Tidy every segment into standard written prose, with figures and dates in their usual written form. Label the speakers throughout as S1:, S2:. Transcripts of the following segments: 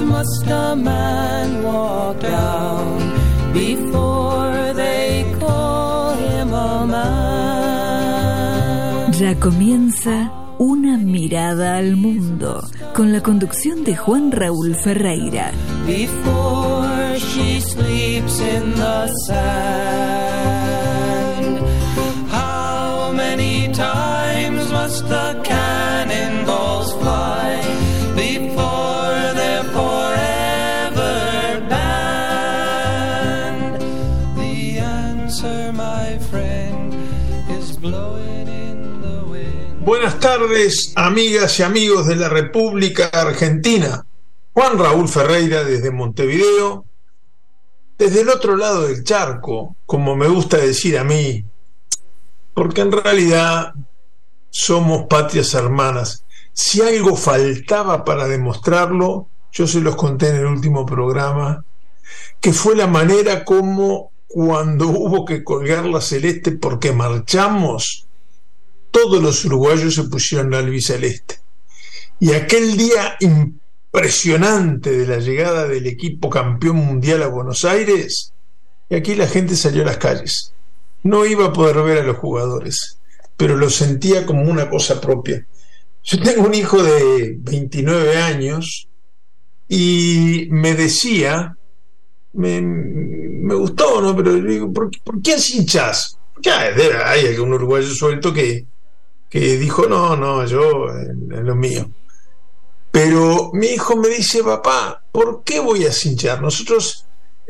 S1: must a man walk down before they call him a man.
S2: Ya comienza Una mirada al mundo, con la conducción de Juan Raúl Ferreira.
S1: Before she sleeps in the sand, how many times must the cannonballs fly before they're forever banned? The answer, my friend, is blowing in the wind.
S3: Buenas tardes, amigas y amigos de la República Argentina. Juan Raúl Ferreira desde Montevideo, desde el otro lado del charco, como me gusta decir a mí, porque en realidad somos patrias hermanas. Si algo faltaba para demostrarlo, yo se los conté en el último programa, que fue la manera como cuando hubo que colgar la celeste porque marchamos, todos los uruguayos se pusieron albiceleste. Y aquel día impresionante de la llegada del equipo campeón mundial a Buenos Aires, y aquí la gente salió a las calles. No iba a poder ver a los jugadores, pero lo sentía como una cosa propia. Yo tengo un hijo de 29 años y me decía, me gustó, ¿no? Pero digo, ¿por qué hinchás? Porque hay algún uruguayo suelto que dijo, no, yo en lo mío. Pero mi hijo me dice, papá, ¿por qué voy a hinchar? Nosotros,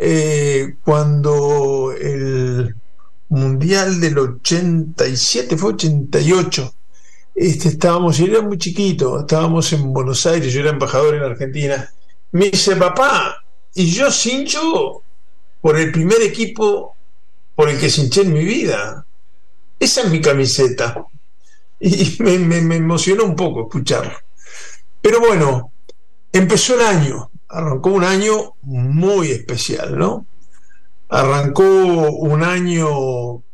S3: cuando el Mundial del 87, fue 88, estábamos, yo era muy chiquito, estábamos en Buenos Aires, yo era embajador en Argentina. Me dice, papá, y yo hincho por el primer equipo por el que hinché en mi vida. Esa es mi camiseta. Y me emocionó un poco escucharlo. Pero bueno, empezó el año, arrancó un año muy especial, ¿no? Arrancó un año,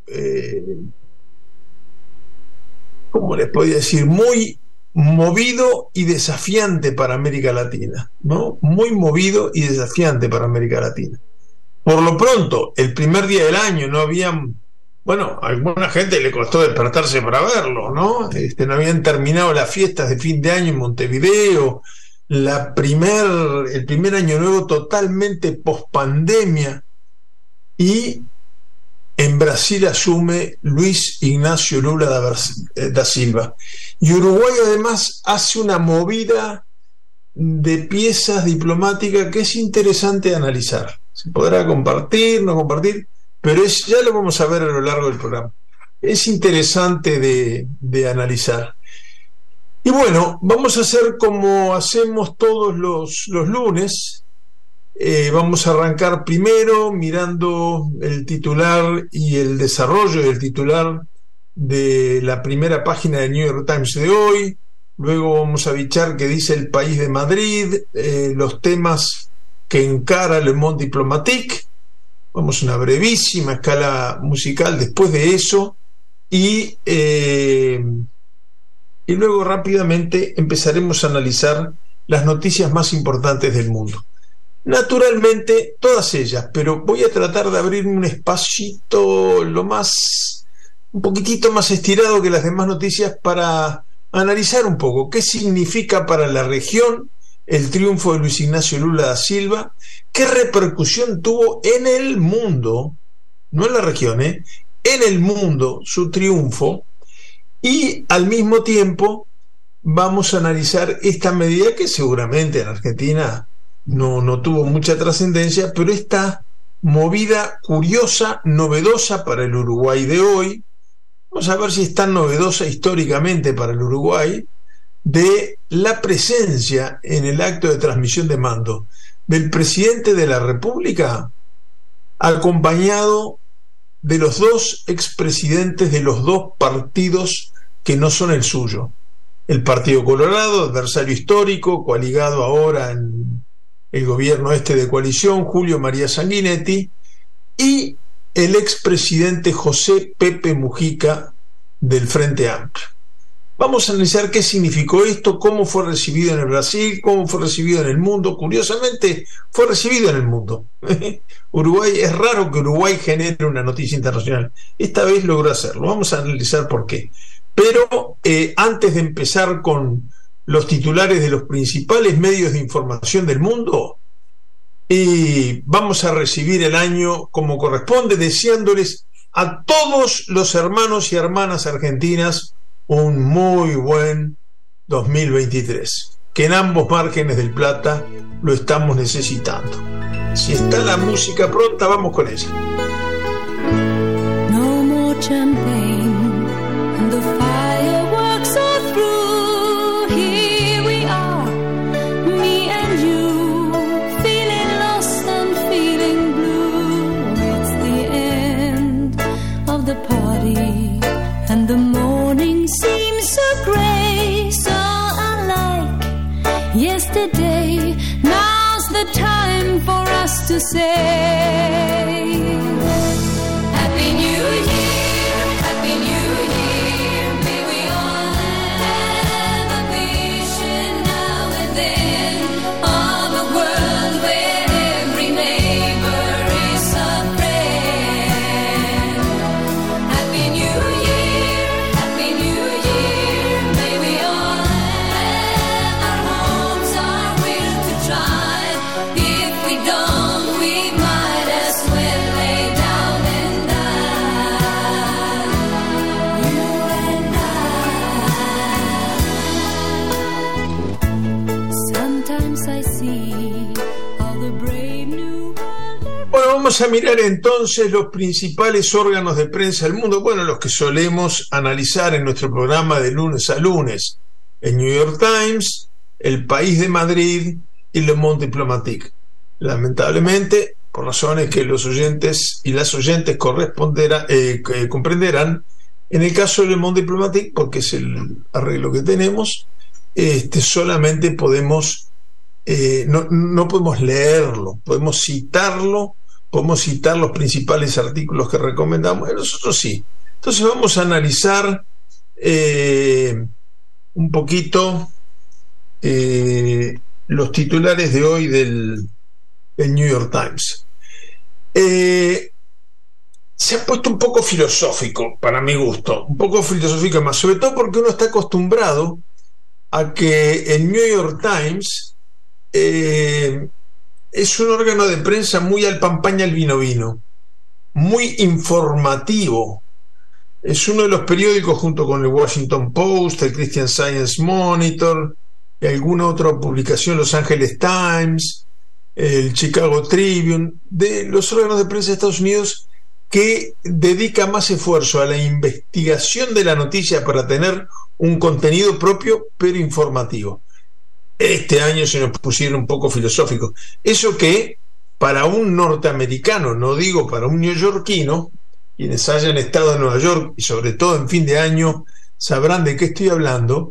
S3: ¿cómo les podía decir? Muy movido y desafiante para América Latina, ¿no? Muy movido y desafiante para América Latina. Por lo pronto, el primer día del año no habían... Bueno, a alguna gente le costó despertarse para verlo, ¿no? No habían terminado las fiestas de fin de año en Montevideo, el primer año nuevo totalmente pospandemia, y en Brasil asume Luis Ignacio Lula da Silva. Y Uruguay además hace una movida de piezas diplomáticas que es interesante analizar. Se podrá compartir, no compartir, pero ya lo vamos a ver a lo largo del programa. Es interesante de analizar. Y bueno, vamos a hacer como hacemos todos los lunes. Vamos a arrancar primero mirando el titular y el desarrollo del titular de la primera página del New York Times de hoy. Luego vamos a bichar qué dice El País de Madrid, los temas que encara Le Monde Diplomatique. Vamos a una brevísima escala musical después de eso y luego rápidamente empezaremos a analizar las noticias más importantes del mundo. Naturalmente todas ellas, pero voy a tratar de abrirme un espacito un poquitito más estirado que las demás noticias para analizar un poco qué significa para la región el triunfo de Luis Ignacio Lula da Silva, qué repercusión tuvo en el mundo, no en la región, en el mundo su triunfo, y al mismo tiempo vamos a analizar esta medida que seguramente en Argentina no tuvo mucha trascendencia, pero esta movida curiosa, novedosa para el Uruguay de hoy. Vamos a ver si es tan novedosa históricamente para el Uruguay, de la presencia en el acto de transmisión de mando del presidente de la República, acompañado de los dos expresidentes de los dos partidos que no son el suyo. El Partido Colorado, adversario histórico, coaligado ahora en el gobierno de coalición, Julio María Sanguinetti, y el expresidente José Pepe Mujica del Frente Amplio. Vamos a analizar qué significó esto, cómo fue recibido en el Brasil, cómo fue recibido en el mundo. Curiosamente, fue recibido en el mundo. Uruguay, es raro que Uruguay genere una noticia internacional. Esta vez logró hacerlo. Vamos a analizar por qué. Pero antes de empezar con los titulares de los principales medios de información del mundo, vamos a recibir el año como corresponde, deseándoles a todos los hermanos y hermanas argentinas un muy buen 2023, que en ambos márgenes del Plata lo estamos necesitando. Si está la música pronta, vamos con ella.
S4: No more champagne and the fireworks are through. Here we are, me and you, feeling lost and feeling blue. It's the end of the party and the morning seems so grey, so unlike yesterday. Now's the time for us to say Happy New Year, Happy New Year. May we all have a vision now and then of a world where every neighbor is a friend. Happy New Year, Happy New Year. May we all have our homes, our will to try. If we don't, we might as well lay down and die. You and I. Sometimes I see all the brave new world.
S3: Bueno, vamos a mirar entonces los principales órganos de prensa del mundo, bueno, los que solemos analizar en nuestro programa de lunes a lunes: el New York Times, El País de Madrid y Le Monde Diplomatique. Lamentablemente, por razones que los oyentes y las oyentes comprenderán, en el caso de Le Monde Diplomatique, porque es el arreglo que tenemos, solamente podemos no podemos leerlo, podemos citarlo, podemos citar los principales artículos que recomendamos, nosotros sí. Entonces vamos a analizar un poquito los titulares de hoy del New York Times. Se ha puesto un poco filosófico, para mi gusto, un poco filosófico más, sobre todo porque uno está acostumbrado a que el New York Times es un órgano de prensa muy al pan pan y al vino vino, muy informativo. Es uno de los periódicos, junto con el Washington Post, el Christian Science Monitor y alguna otra publicación, Los Angeles Times, el Chicago Tribune, de los órganos de prensa de Estados Unidos que dedica más esfuerzo a la investigación de la noticia para tener un contenido propio, pero informativo. Este año se nos pusieron un poco filosóficos. Eso que para un norteamericano, no digo para un neoyorquino, quienes hayan estado en Nueva York y sobre todo en fin de año sabrán de qué estoy hablando,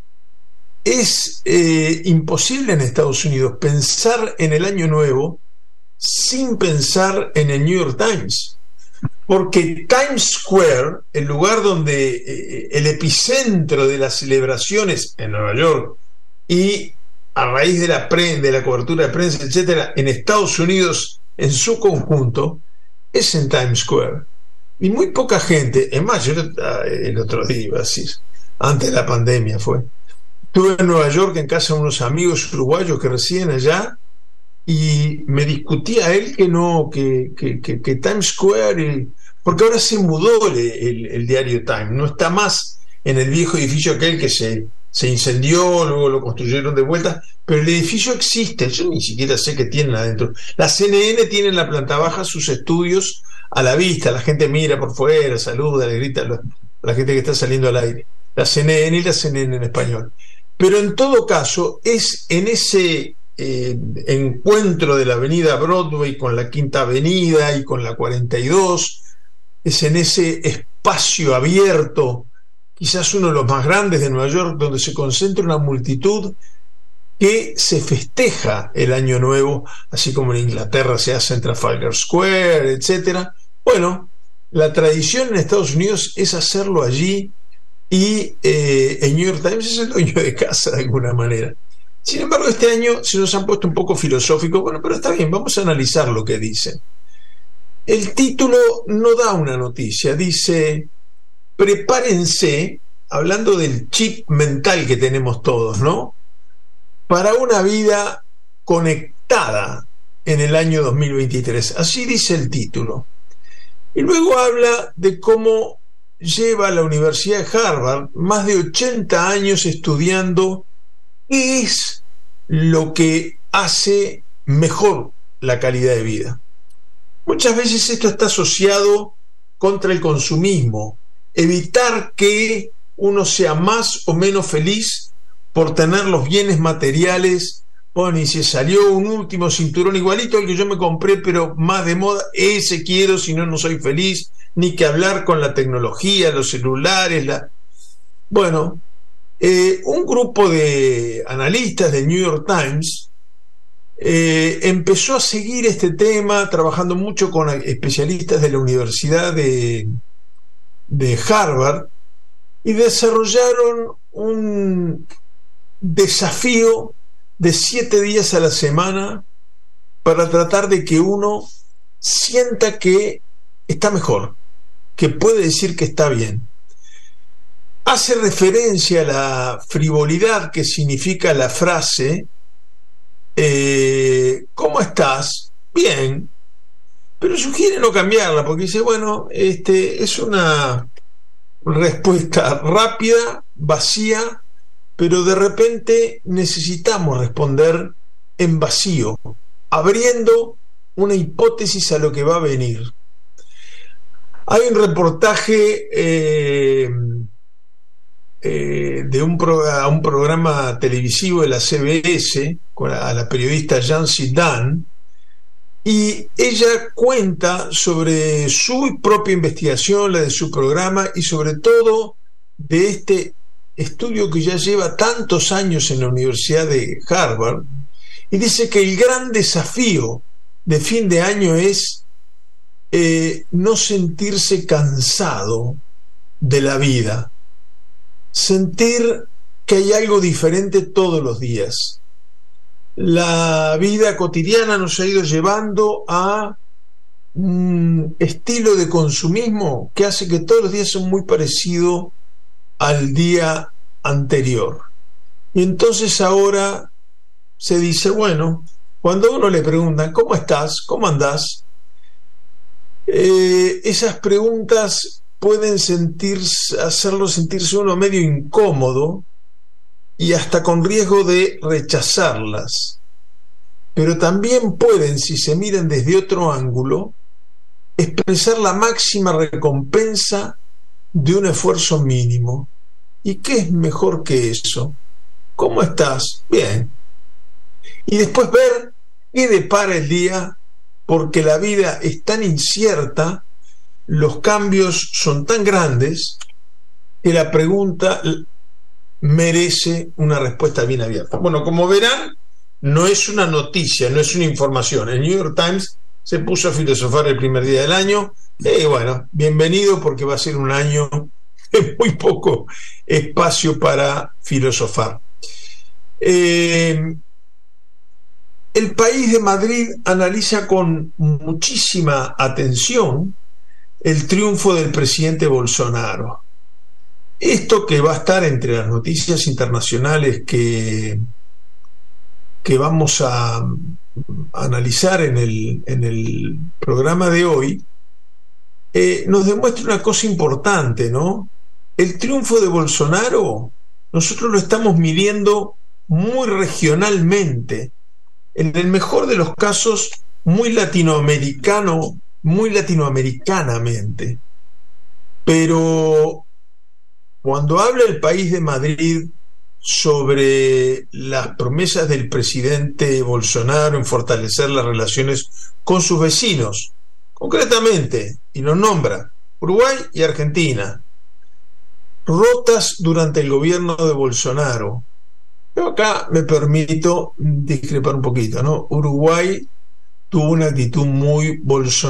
S3: es imposible en Estados Unidos pensar en el año nuevo sin pensar en el New York Times, porque Times Square, el lugar donde el epicentro de las celebraciones en Nueva York y a raíz de la cobertura de prensa, etcétera, en Estados Unidos en su conjunto, es en Times Square. Y muy poca gente, es más, yo el otro día iba a decir, antes de la pandemia fue, estuve en Nueva York en casa de unos amigos uruguayos que residen allá y me discutía él que Times Square, porque ahora se mudó el diario Times, no está más en el viejo edificio aquel que se incendió, luego lo construyeron de vuelta, pero el edificio existe, yo ni siquiera sé qué tienen adentro. La CNN tiene en la planta baja sus estudios a la vista, la gente mira por fuera, saluda, le grita a la gente que está saliendo al aire, la CNN y la CNN en español. Pero en todo caso es en ese encuentro de la avenida Broadway con la Quinta Avenida y con la 42, es en ese espacio abierto, quizás uno de los más grandes de Nueva York, donde se concentra una multitud que se festeja el Año Nuevo, así como en Inglaterra se hace en Trafalgar Square, etcétera. Bueno, la tradición en Estados Unidos es hacerlo allí y el New York Times es el dueño de casa de alguna manera. Sin embargo, este año se nos han puesto un poco filosóficos. Bueno, pero está bien, vamos a analizar lo que dicen. El título no da una noticia, dice: prepárense, hablando del chip mental que tenemos todos, ¿no?, para una vida conectada en el año 2023. Así dice el título. Y luego habla de cómo lleva la Universidad de Harvard más de 80 años estudiando qué es lo que hace mejor la calidad de vida. Muchas veces esto está asociado contra el consumismo, evitar que uno sea más o menos feliz por tener los bienes materiales. Bueno, y si salió un último cinturón igualito al que yo me compré, pero más de moda, ese quiero, si no, no soy feliz. Ni que hablar con la tecnología, los celulares. Bueno, un grupo de analistas del New York Times empezó a seguir este tema, trabajando mucho con especialistas de la Universidad de Harvard, y desarrollaron un desafío de 7 días a la semana para tratar de que uno sienta que está mejor, que puede decir que está bien. Hace referencia a la frivolidad que significa la frase ¿cómo estás? Bien. Pero sugiere no cambiarla, porque dice, bueno, es una respuesta rápida, vacía, pero de repente necesitamos responder en vacío, abriendo una hipótesis a lo que va a venir. Hay un reportaje de un programa televisivo de la CBS a la periodista Yancy Dunn, y ella cuenta sobre su propia investigación, la de su programa, y sobre todo de este estudio que ya lleva tantos años en la Universidad de Harvard, y dice que el gran desafío de fin de año es no sentirse cansado de la vida, sentir que hay algo diferente todos los días. La vida cotidiana nos ha ido llevando a un estilo de consumismo que hace que todos los días son muy parecidos al día anterior. Y entonces ahora se dice, bueno, cuando a uno le preguntan ¿cómo estás? ¿Cómo andás? Esas preguntas pueden hacerlo sentirse uno medio incómodo y hasta con riesgo de rechazarlas, pero también pueden, si se miran desde otro ángulo, expresar la máxima recompensa de un esfuerzo mínimo. ¿Y qué es mejor que eso? ¿Cómo estás? Bien. Y después ver qué depara el día, porque la vida es tan incierta, los cambios son tan grandes, que la pregunta merece una respuesta bien abierta. Bueno, como verán, no es una noticia, no es una información. El New York Times se puso a filosofar el primer día del año, y bueno, bienvenido, porque va a ser un año de muy poco espacio para filosofar. El País de Madrid analiza con muchísima atención el triunfo del presidente Bolsonaro. Esto que va a estar entre las noticias internacionales que vamos a analizar en el programa de hoy, nos demuestra una cosa importante, ¿no? El triunfo de Bolsonaro nosotros lo estamos midiendo muy regionalmente, en el mejor de los casos muy latinoamericanamente. Pero cuando habla el País de Madrid sobre las promesas del presidente Bolsonaro en fortalecer las relaciones con sus vecinos, concretamente, y los nombra, Uruguay y Argentina, rotas durante el gobierno de Bolsonaro. Yo acá me permito discrepar un poquito, ¿no? Uruguay tuvo una actitud muy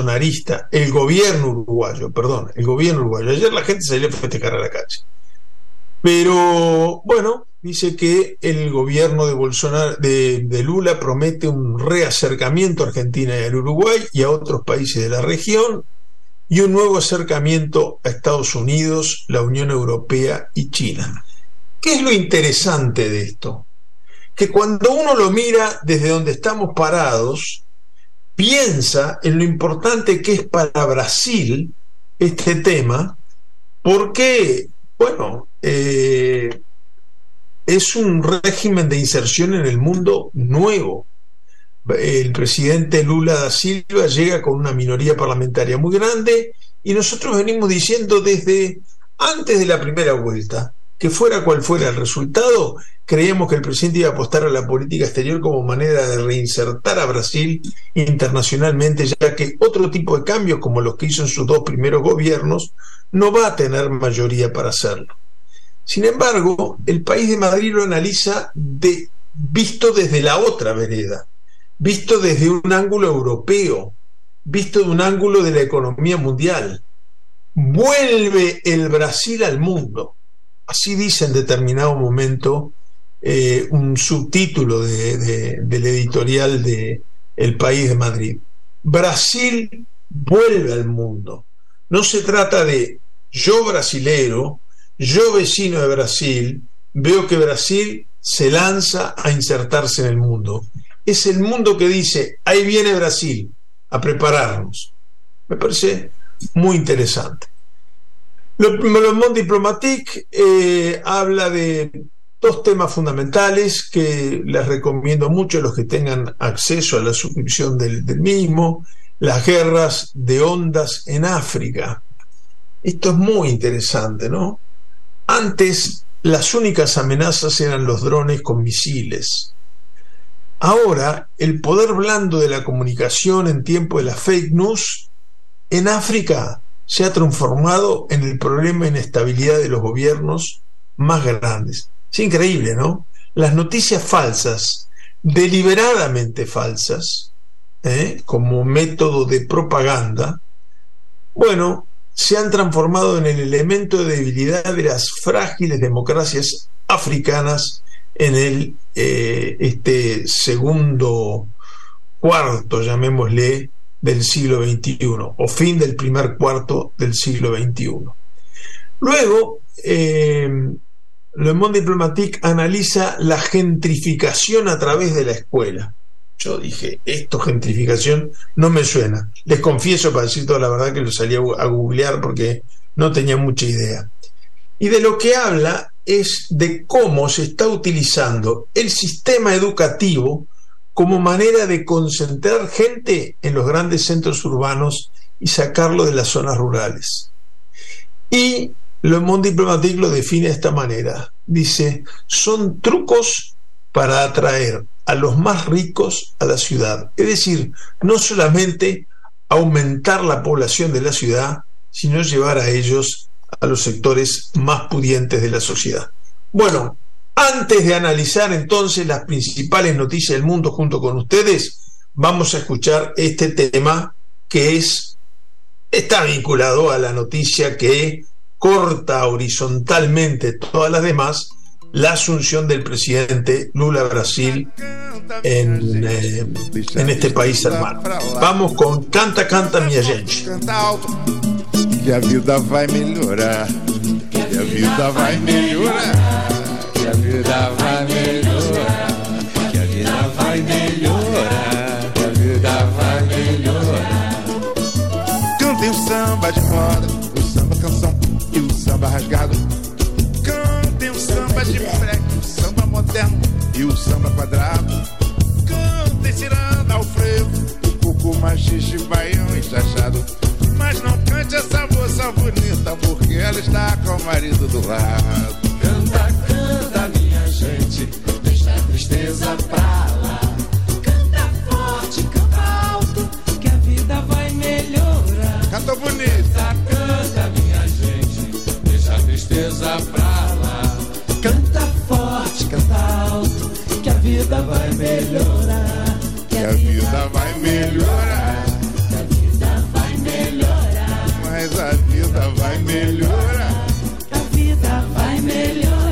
S3: bolsonarista, el gobierno uruguayo. Ayer la gente salió a festejar a la calle. Pero bueno, dice que el gobierno de Bolsonaro, de Lula, promete un reacercamiento a Argentina y al Uruguay y a otros países de la región, y un nuevo acercamiento a Estados Unidos, la Unión Europea y China. ¿Qué es lo interesante de esto? Que cuando uno lo mira desde donde estamos parados, piensa en lo importante que es para Brasil este tema, porque, bueno, es un régimen de inserción en el mundo nuevo. El presidente Lula da Silva llega con una minoría parlamentaria muy grande, y nosotros venimos diciendo desde antes de la primera vuelta que fuera cual fuera el resultado, creíamos que el presidente iba a apostar a la política exterior como manera de reinsertar a Brasil internacionalmente, ya que otro tipo de cambios como los que hizo en sus 2 primeros gobiernos no va a tener mayoría para hacerlo. Sin embargo, el país de Madrid lo analiza visto desde la otra vereda, visto desde un ángulo europeo, visto de un ángulo de la economía mundial. Vuelve el Brasil al mundo. Así dice en determinado momento un subtítulo del editorial de El País de Madrid. Brasil vuelve al mundo. No se trata de yo brasilero, yo vecino de Brasil, veo que Brasil se lanza a insertarse en el mundo. Es el mundo que dice, ahí viene Brasil, a prepararnos. Me parece muy interesante. Le Monde Diplomatique habla de 2 temas fundamentales que les recomiendo mucho a los que tengan acceso a la suscripción del mismo: las guerras de ondas en África. Esto es muy interesante, ¿no? Antes las únicas amenazas eran los drones con misiles. Ahora el poder blando de la comunicación en tiempo de las fake news en África se ha transformado en el problema de inestabilidad de los gobiernos más grandes. Es increíble, ¿no? Las noticias falsas, deliberadamente falsas, como método de propaganda, bueno, se han transformado en el elemento de debilidad de las frágiles democracias africanas en el segundo cuarto, llamémosle, del siglo XXI, o fin del primer cuarto del siglo XXI. Luego, Le Monde Diplomatique analiza la gentrificación a través de la escuela. Yo dije, esto gentrificación no me suena. Les confieso, para decir toda la verdad, que lo salí a googlear porque no tenía mucha idea. Y de lo que habla es de cómo se está utilizando el sistema educativo como manera de concentrar gente en los grandes centros urbanos y sacarlo de las zonas rurales. Y Le Monde Diplomatique lo define de esta manera. Dice, son trucos para atraer a los más ricos a la ciudad. Es decir, no solamente aumentar la población de la ciudad, sino llevar a ellos a los sectores más pudientes de la sociedad. Bueno, antes de analizar entonces las principales noticias del mundo junto con ustedes, vamos a escuchar este tema que está vinculado a la noticia que corta horizontalmente todas las demás, la asunción del presidente Lula a Brasil en este país hermano. Vamos con Canta, Canta, Minha Gente.
S5: Que a vida vai melhorar, que a vida vai melhorar, que a vida vai melhorar, que a vida vai melhorar, que a vida vai melhorar. Cantem o samba de roda, o samba canção e o samba rasgado. Cantem o samba de freque, o samba moderno e o samba quadrado. Cantem ciranda ao frevo, o cucu machixe, baião e chachado. Mas não cante essa moça bonita, porque ela está com o marido do lado.
S1: Canta, canta, minha gente, deixa a tristeza pra lá. Canta forte, canta alto, que a vida vai melhorar.
S5: Canta bonito.
S1: Canta, canta, minha gente, deixa a tristeza pra lá. Canta forte, canta alto, que a vida vai melhorar.
S5: Que a vida vai melhorar.
S1: Que a vida vai melhorar.
S5: Mas a vida vai melhorar.
S1: A vida vai melhorar.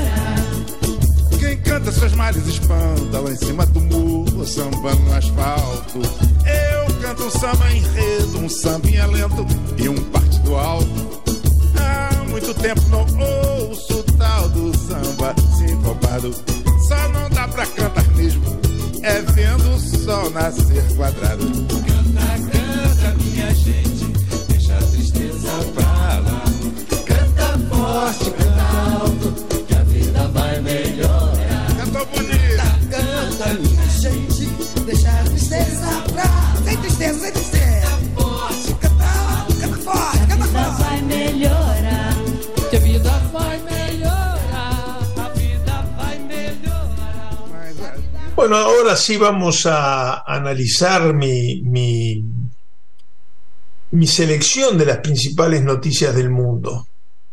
S5: males espanta lá em cima do muro, samba no asfalto. Eu canto um samba enredo, um sambinha lento e um partido alto. Há muito tempo não ouço o tal do samba sincopado. Só não dá pra cantar mesmo, é vendo o sol nascer quadrado.
S1: Canta, canta, minha gente, deixa a tristeza pra lá. Canta forte, canta alto, que a vida vai melhorar.
S5: Cantou bonito.
S1: Canta, minha gente, deixa a tristeza pra lá. Sem tristeza, sem tristeza. Canta forte, canta alto, canta forte, canta forte.
S4: Vai melhorar,
S1: Que a vida vai melhorar, a vida vai melhorar.
S3: Bueno, ahora sí vamos a analizar mi selección de las principales noticias del mundo.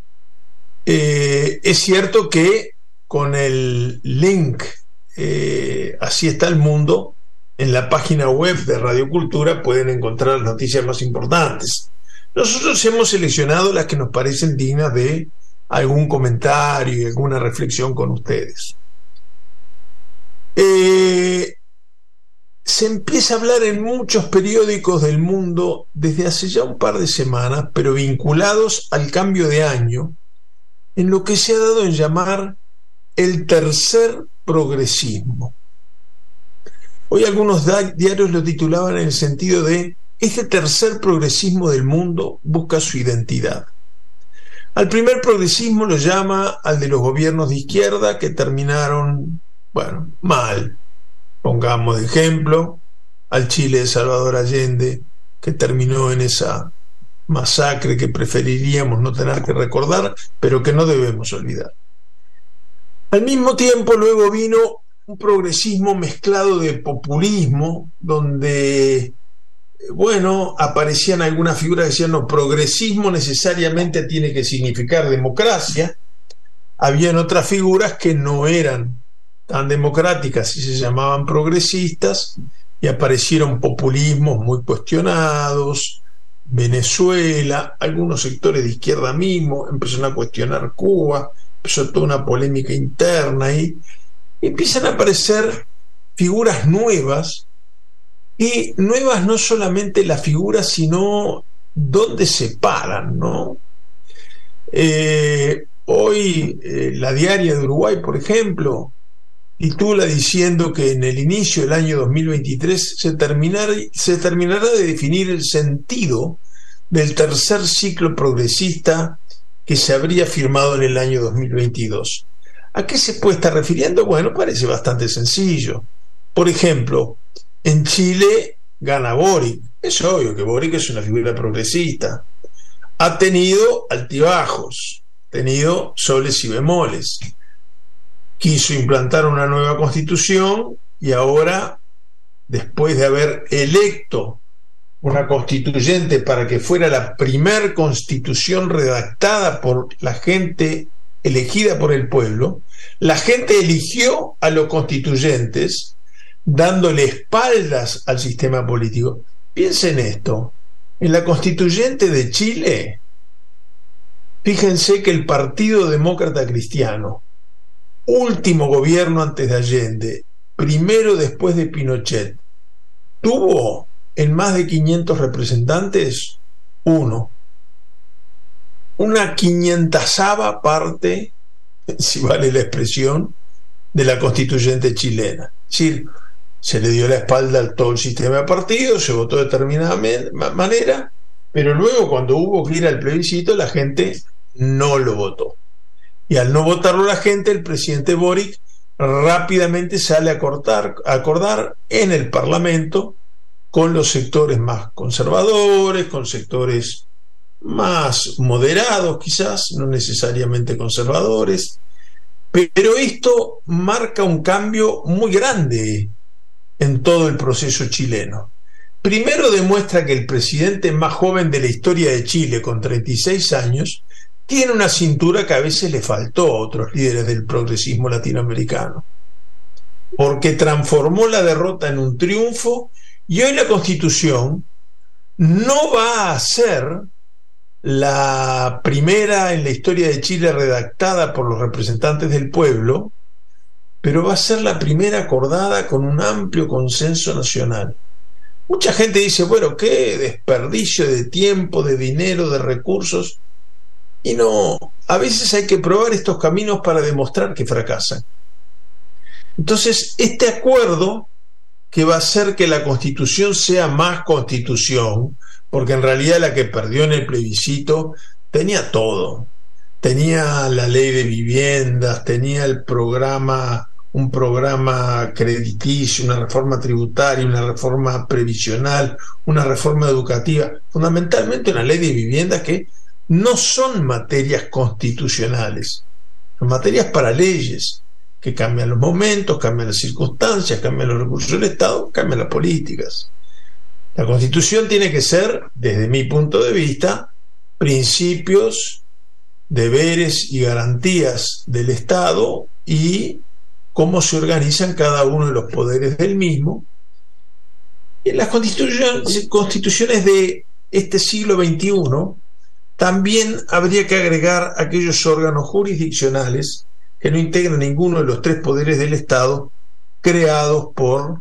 S3: Es cierto que con el link Así está el mundo, en la página web de Radio Cultura pueden encontrar las noticias más importantes. Nosotros hemos seleccionado las que nos parecen dignas de algún comentario y alguna reflexión con ustedes. Se empieza a hablar en muchos periódicos del mundo desde hace ya un par de semanas, pero vinculados al cambio de año, en lo que se ha dado en llamar el tercer progresismo. Hoy algunos diarios lo titulaban en el sentido de: este tercer progresismo del mundo busca su identidad. Al primer progresismo lo llama al de los gobiernos de izquierda que terminaron, bueno, mal. Pongamos de ejemplo al Chile de Salvador Allende, que terminó en esa masacre que preferiríamos no tener que recordar, pero que no debemos olvidar. Al mismo tiempo, luego vino un progresismo mezclado de populismo, donde, bueno, aparecían algunas figuras que decían: no, progresismo necesariamente tiene que significar democracia. Habían otras figuras que no eran tan democráticas y se llamaban progresistas, y aparecieron populismos muy cuestionados. Venezuela, algunos sectores de izquierda mismo empezaron a cuestionar Cuba, empezó toda una polémica interna ahí, y empiezan a aparecer figuras nuevas, y nuevas no solamente las figuras, sino dónde se paran, ¿no? Hoy la Diaria de Uruguay, por ejemplo, titula diciendo que en el inicio del año 2023 se terminará de definir el sentido del tercer ciclo progresista que se habría firmado en el año 2022. ¿A qué se puede estar refiriendo? Bueno, parece bastante sencillo. Por ejemplo, en Chile gana Boric. Es obvio que Boric es una figura progresista. Ha tenido altibajos, ha tenido soles y bemoles. Quiso implantar una nueva constitución y ahora, después de haber electo una constituyente para que fuera la primer constitución redactada por la gente elegida por el pueblo, la gente eligió a los constituyentes dándole espaldas al sistema político. Piensen esto: en la constituyente de Chile, fíjense que el Partido Demócrata Cristiano, último gobierno antes de Allende, primero después de Pinochet, tuvo en más de 500 representantes una 500ava parte, si vale la expresión, de la constituyente chilena. Es decir, se le dio la espalda a todo el sistema de partidos, se votó de determinada manera, pero luego, cuando hubo que ir al plebiscito, la gente no lo votó. Y al no votarlo la gente, el presidente Boric rápidamente sale a acordar en el Parlamento con los sectores más conservadores, con sectores más moderados quizás, no necesariamente conservadores, pero esto marca un cambio muy grande en todo el proceso chileno. Primero, demuestra que el presidente más joven de la historia de Chile, con 36 años, tiene una cintura que a veces le faltó a otros líderes del progresismo latinoamericano, porque transformó la derrota en un triunfo, y hoy la Constitución no va a ser la primera en la historia de Chile redactada por los representantes del pueblo, pero va a ser la primera acordada con un amplio consenso nacional. Mucha gente dice, bueno, qué desperdicio de tiempo, de dinero, de recursos. Y no, a veces hay que probar estos caminos para demostrar que fracasan. Entonces, este acuerdo, que va a hacer que la Constitución sea más Constitución, porque en realidad la que perdió en el plebiscito tenía todo. Tenía la ley de viviendas, tenía un programa crediticio, una reforma tributaria, una reforma previsional, una reforma educativa, fundamentalmente una ley de viviendas que no son materias constitucionales, son materias para leyes que cambian los momentos, cambian las circunstancias, cambian los recursos del Estado, cambian las políticas. La Constitución tiene que ser, desde mi punto de vista, principios, deberes y garantías del Estado y cómo se organizan cada uno de los poderes del mismo. En las constituciones de este siglo XXI también habría que agregar aquellos órganos jurisdiccionales que no integran ninguno de los tres poderes del Estado creados por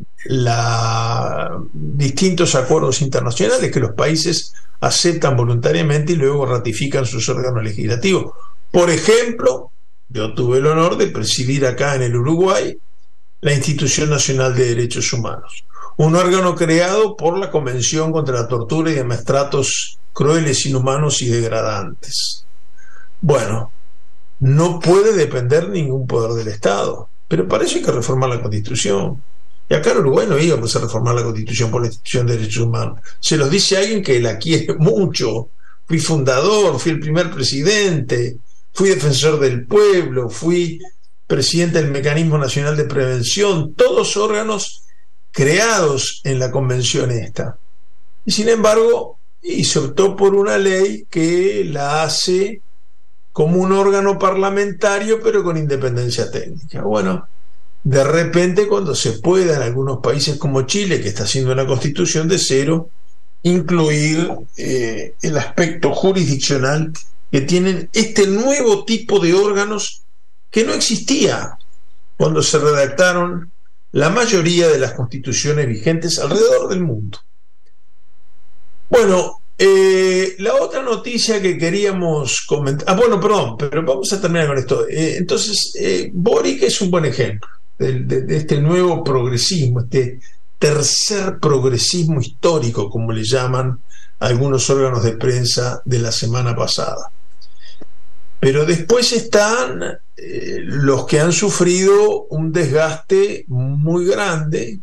S3: distintos acuerdos internacionales que los países aceptan voluntariamente y luego ratifican sus órganos legislativos. Por ejemplo, yo tuve el honor de presidir acá en el Uruguay la Institución Nacional de Derechos Humanos, un órgano creado por la Convención contra la Tortura y demás tratos crueles, inhumanos y degradantes. Bueno, no puede depender ningún poder del Estado, pero para eso hay que reformar la Constitución. Y acá en Uruguay no íbamos a reformar la Constitución por la Institución de Derechos Humanos. Se los dice alguien que la quiere mucho. Fui fundador, fui el primer presidente, fui defensor del pueblo, fui presidente del Mecanismo Nacional de Prevención, todos órganos creados en la convención esta. Y sin embargo, se optó por una ley que la hace como un órgano parlamentario, pero con independencia técnica. Bueno, de repente, cuando se pueda en algunos países como Chile, que está haciendo una constitución de cero, incluir el aspecto jurisdiccional que tienen este nuevo tipo de órganos que no existía cuando se redactaron la mayoría de las constituciones vigentes alrededor del mundo. Bueno, la otra noticia que queríamos comentar, pero vamos a terminar con esto. Entonces, Boric es un buen ejemplo de este nuevo progresismo, este tercer progresismo histórico, como le llaman algunos órganos de prensa de la semana pasada. Pero después están los que han sufrido un desgaste muy grande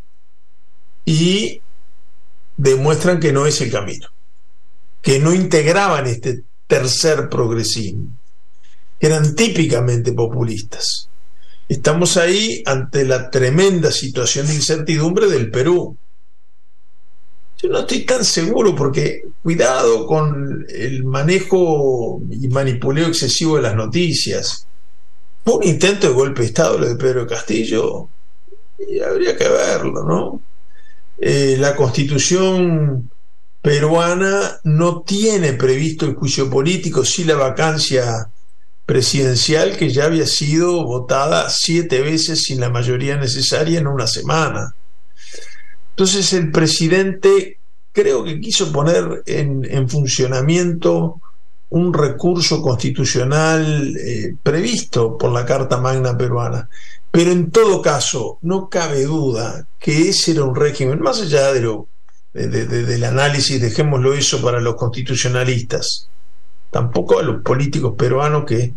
S3: y demuestran que no es el camino, que no integraban este tercer progresismo, que eran típicamente populistas. Estamos ahí ante la tremenda situación de incertidumbre del Perú. Yo no estoy tan seguro, porque cuidado con el manejo y manipuleo excesivo de las noticias. Fue un intento de golpe de Estado lo de Pedro Castillo, y habría que verlo, ¿no? La Constitución peruana no tiene previsto el juicio político, sí la vacancia presidencial, que ya había sido votada 7 veces sin la mayoría necesaria en una semana. Entonces el presidente creo que quiso poner en funcionamiento un recurso constitucional previsto por la Carta Magna peruana, pero en todo caso no cabe duda que ese era un régimen, más allá del análisis, dejémoslo eso para los constitucionalistas, tampoco a los políticos peruanos que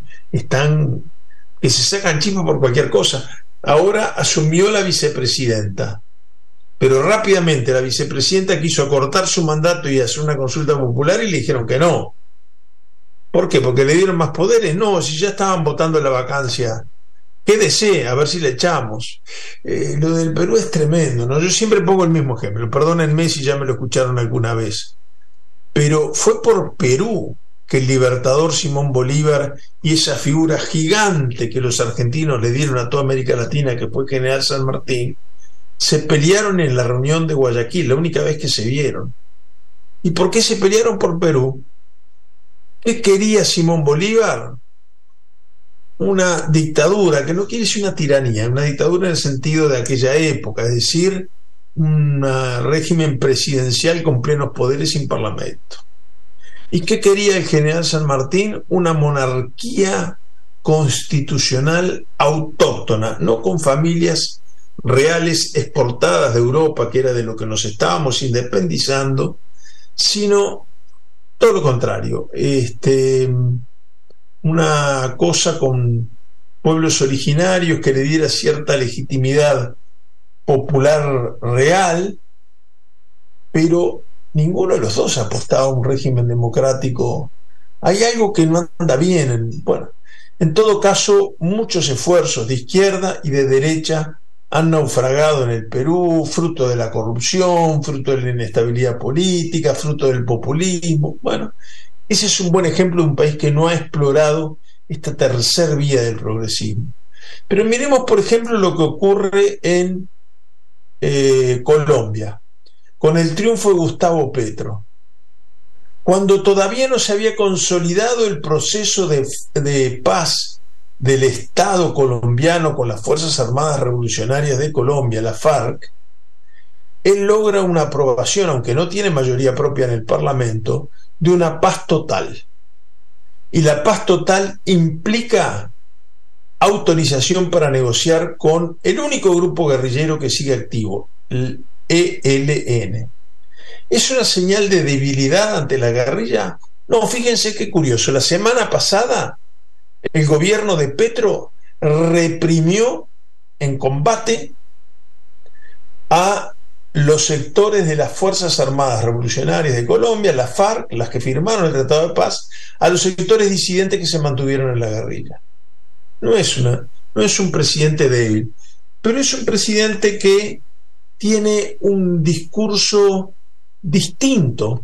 S3: se sacan chispas por cualquier cosa. Ahora asumió la vicepresidenta, pero rápidamente la vicepresidenta quiso acortar su mandato y hacer una consulta popular y le dijeron que no. ¿Por qué? ¿Porque le dieron más poderes? No, si ya estaban votando la vacancia. Quédese, a ver si le echamos. Lo del Perú es tremendo, ¿no? Yo siempre pongo el mismo ejemplo, perdónenme si ya me lo escucharon alguna vez, pero fue por Perú que el libertador Simón Bolívar y esa figura gigante que los argentinos le dieron a toda América Latina, que fue General San Martín, se pelearon en la reunión de Guayaquil, la única vez que se vieron. ¿Y por qué se pelearon por Perú? ¿Qué quería Simón Bolívar? una dictadura, que no quiere decir una tiranía, una dictadura en el sentido de aquella época, es decir, un régimen presidencial con plenos poderes sin parlamento. ¿Y qué quería el general San Martín? Una monarquía constitucional autóctona, no con familias reales exportadas de Europa, que era de lo que nos estábamos independizando, sino todo lo contrario, una cosa con pueblos originarios que le diera cierta legitimidad popular real, pero ninguno de los dos apostaba a un régimen democrático. Hay algo que no anda bien. Bueno, en todo caso, muchos esfuerzos de izquierda y de derecha han naufragado en el Perú, fruto de la corrupción, fruto de la inestabilidad política, fruto del populismo. Bueno, ese es un buen ejemplo de un país que no ha explorado esta tercer vía del progresismo. Pero miremos, por ejemplo, lo que ocurre en Colombia, con el triunfo de Gustavo Petro. Cuando todavía no se había consolidado el proceso de paz del Estado colombiano con las Fuerzas Armadas Revolucionarias de Colombia, la FARC, él logra una aprobación, aunque no tiene mayoría propia en el Parlamento, de una paz total. Y la paz total implica autorización para negociar con el único grupo guerrillero que sigue activo, el ELN. ¿Es una señal de debilidad ante la guerrilla? No, fíjense qué curioso. La semana pasada el gobierno de Petro reprimió en combate a los sectores de las Fuerzas Armadas Revolucionarias de Colombia, la FARC, las que firmaron el Tratado de Paz, a los sectores disidentes que se mantuvieron en la guerrilla. No es un presidente débil, pero es un presidente que tiene un discurso distinto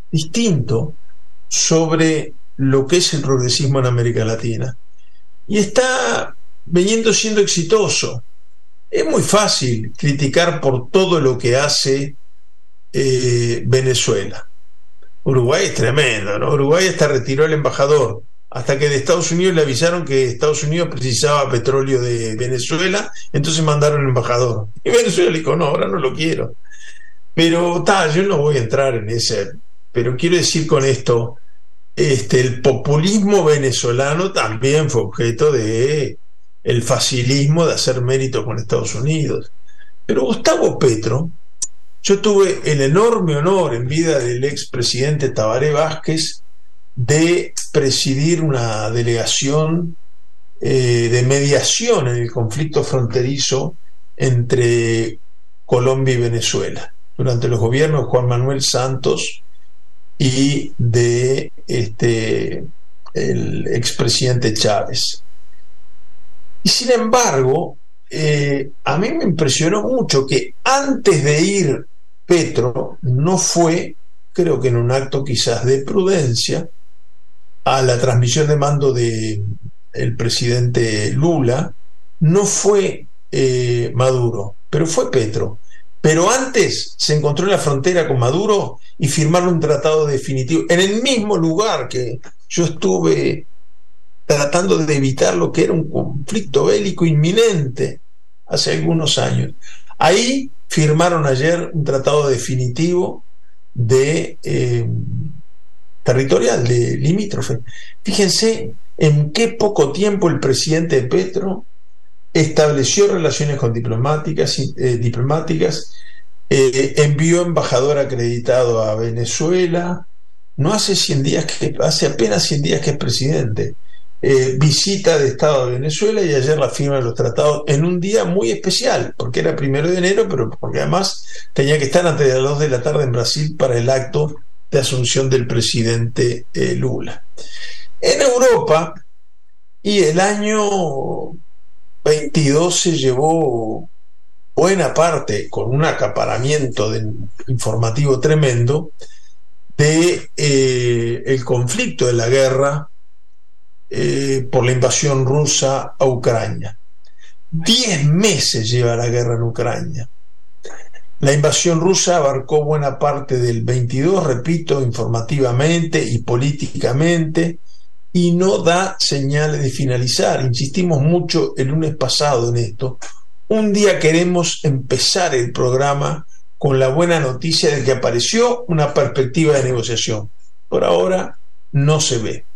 S3: sobre lo que es el progresismo en América Latina, y está siendo exitoso. Es muy fácil criticar por todo lo que hace Venezuela. Uruguay es tremendo, ¿no? Uruguay hasta retiró el embajador, hasta que de Estados Unidos le avisaron que Estados Unidos precisaba petróleo de Venezuela, entonces mandaron el embajador. Y Venezuela le dijo, no, ahora no lo quiero. Pero yo no voy a entrar en ese, pero quiero decir con esto, el populismo venezolano también fue objeto de el facilismo de hacer mérito con Estados Unidos. Pero Gustavo Petro, yo tuve el enorme honor en vida del expresidente Tabaré Vázquez de presidir una delegación de mediación en el conflicto fronterizo entre Colombia y Venezuela durante los gobiernos de Juan Manuel Santos y de el expresidente Chávez. Y sin embargo, a mí me impresionó mucho que antes de ir Petro no fue, creo que en un acto quizás de prudencia, a la transmisión de mando del presidente Lula, no fue Maduro, pero fue Petro. Pero antes se encontró en la frontera con Maduro y firmaron un tratado definitivo en el mismo lugar que yo estuve tratando de evitar lo que era un conflicto bélico inminente hace algunos años. Ahí firmaron ayer un tratado definitivo de territorial, de limítrofe. Fíjense en qué poco tiempo el presidente Petro estableció relaciones con diplomáticas, envió embajador acreditado a Venezuela, hace apenas 100 días que es presidente, visita de Estado a Venezuela, y ayer la firma de los tratados en un día muy especial, porque era 1 de enero, pero porque además tenía que estar antes de las 2 de la tarde en Brasil para el acto de asunción del presidente Lula. En Europa, y el año 22 se llevó buena parte, con un acaparamiento informativo tremendo, de el conflicto de la guerra por la invasión rusa a Ucrania. 10 meses lleva la guerra en Ucrania. La invasión rusa abarcó buena parte del 22, repito, informativamente y políticamente, y no da señales de finalizar. Insistimos mucho el lunes pasado en esto. Un día queremos empezar el programa con la buena noticia de que apareció una perspectiva de negociación. Por ahora no se ve.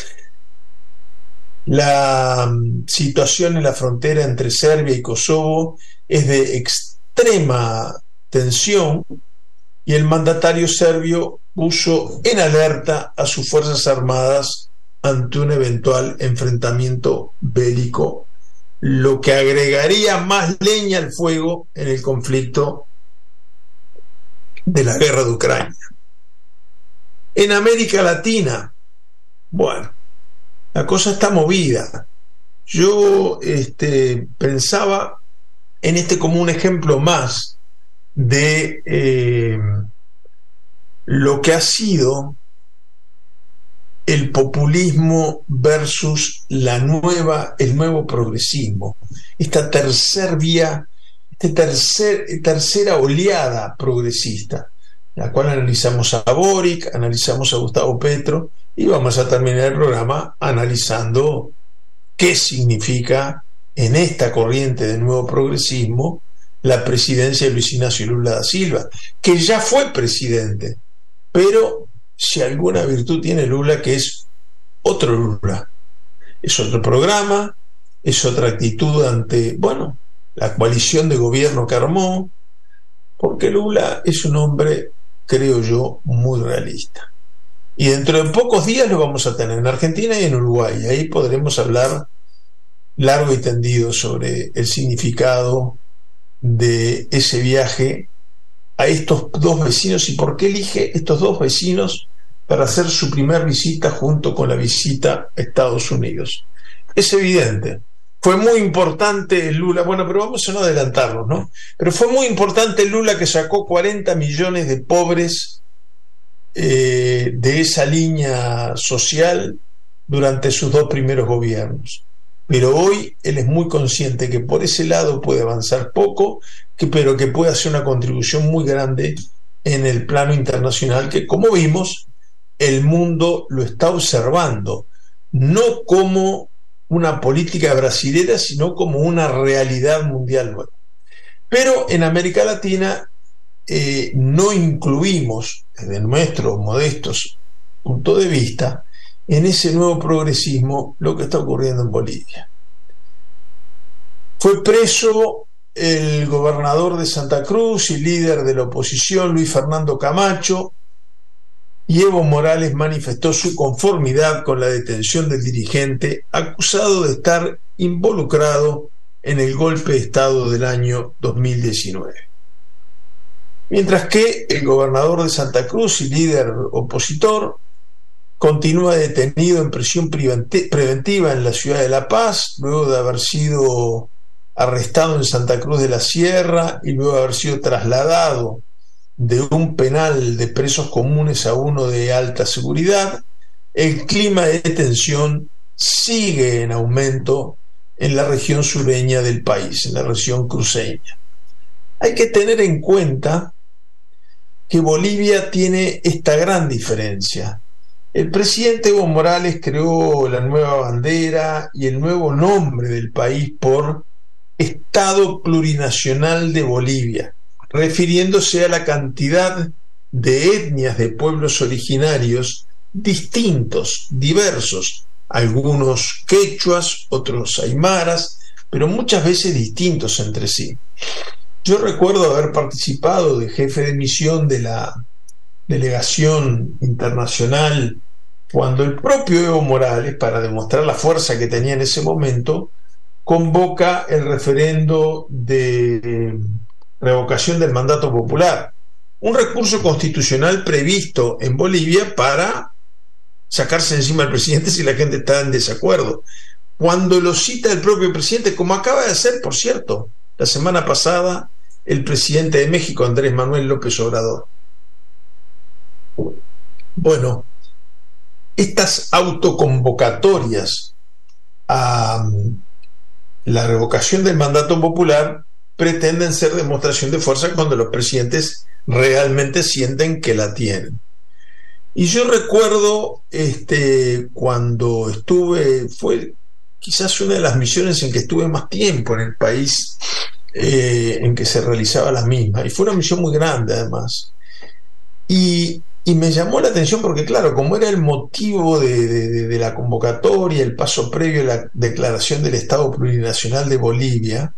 S3: La situación en la frontera entre Serbia y Kosovo es de extrema tensión y el mandatario serbio puso en alerta a sus fuerzas armadas ante un eventual enfrentamiento bélico, lo que agregaría más leña al fuego en el conflicto de la guerra de Ucrania. En América Latina, bueno, la cosa está movida. Yo pensaba en este como un ejemplo más de lo que ha sido el populismo versus el nuevo progresismo, esta tercera oleada progresista, la cual analizamos a Boric, analizamos a Gustavo Petro, y vamos a terminar el programa analizando qué significa en esta corriente de nuevo progresismo la presidencia de Luis Ignacio Lula da Silva, que ya fue presidente, pero si alguna virtud tiene Lula, que es otro Lula, es otro programa, es otra actitud ante, bueno, la coalición de gobierno que armó, porque Lula es un hombre, creo yo, muy realista. Y dentro de pocos días lo vamos a tener en Argentina y en Uruguay, y ahí podremos hablar largo y tendido sobre el significado de ese viaje a estos dos vecinos y por qué elige estos dos vecinos para hacer su primer visita junto con la visita a Estados Unidos. Es evidente, fue muy importante el Lula, bueno, pero vamos a no adelantarnos, ¿no? Pero fue muy importante el Lula que sacó 40 millones de pobres de esa línea social durante sus dos primeros gobiernos. Pero hoy él es muy consciente que por ese lado puede avanzar poco, pero que puede hacer una contribución muy grande en el plano internacional, que como vimos, el mundo lo está observando, no como una política brasilera, sino como una realidad mundial nueva. Pero en América Latina no incluimos, desde nuestro modesto punto de vista, en ese nuevo progresismo lo que está ocurriendo en Bolivia. Fue preso el gobernador de Santa Cruz y líder de la oposición, Luis Fernando Camacho, y Evo Morales manifestó su conformidad con la detención del dirigente acusado de estar involucrado en el golpe de Estado del año 2019. Mientras que el gobernador de Santa Cruz y líder opositor continúa detenido en prisión preventiva en la ciudad de La Paz, luego de haber sido arrestado en Santa Cruz de la Sierra y luego de haber sido trasladado de un penal de presos comunes a uno de alta seguridad. El clima de tensión sigue en aumento en la región sureña del país, en la región cruceña. Hay que tener en cuenta que Bolivia tiene esta gran diferencia. El presidente Evo Morales creó la nueva bandera y el nuevo nombre del país por Estado Plurinacional de Bolivia, refiriéndose a la cantidad de etnias de pueblos originarios distintos, diversos, algunos quechuas, otros aymaras, pero muchas veces distintos entre sí. Yo recuerdo haber participado de jefe de misión de la delegación internacional cuando el propio Evo Morales, para demostrar la fuerza que tenía en ese momento, convoca el referendo de revocación del mandato popular, un recurso constitucional previsto en Bolivia para sacarse encima al presidente si la gente está en desacuerdo. Cuando lo cita el propio presidente, como acaba de hacer, por cierto, la semana pasada, el presidente de México, Andrés Manuel López Obrador. Bueno, estas autoconvocatorias a la revocación del mandato popular pretenden ser demostración de fuerza cuando los presidentes realmente sienten que la tienen. Y yo recuerdo cuando estuve, fue quizás una de las misiones en que estuve más tiempo en el país, en que se realizaba la misma, y fue una misión muy grande además. Y me llamó la atención porque, claro, como era el motivo de la convocatoria, el paso previo a la declaración del Estado Plurinacional de Bolivia,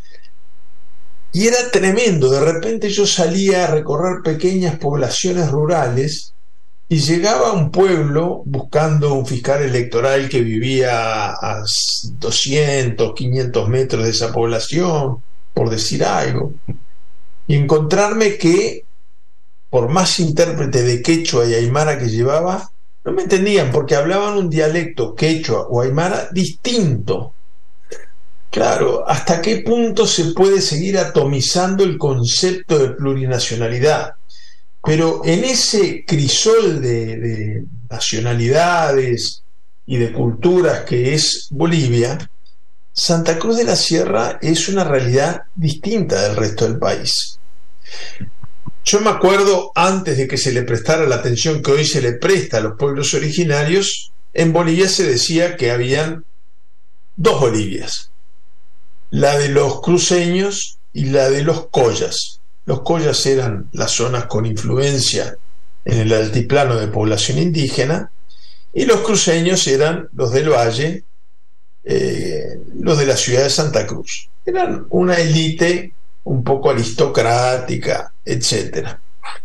S3: y era tremendo. De repente yo salía a recorrer pequeñas poblaciones rurales y llegaba a un pueblo buscando un fiscal electoral que vivía a 200, 500 metros de esa población, por decir algo, y encontrarme que, por más intérprete de quechua y aymara que llevaba, no me entendían porque hablaban un dialecto quechua o aymara distinto. Claro, ¿hasta qué punto se puede seguir atomizando el concepto de plurinacionalidad? Pero en ese crisol de nacionalidades y de culturas que es Bolivia, Santa Cruz de la Sierra es una realidad distinta del resto del país. Yo me acuerdo, antes de que se le prestara la atención que hoy se le presta a los pueblos originarios, en Bolivia se decía que habían dos Bolivias, la de los cruceños y la de los collas. Los collas eran las zonas con influencia en el altiplano de población indígena, y los cruceños eran los del valle, los de la ciudad de Santa Cruz. Eran una élite un poco aristocrática, etcétera.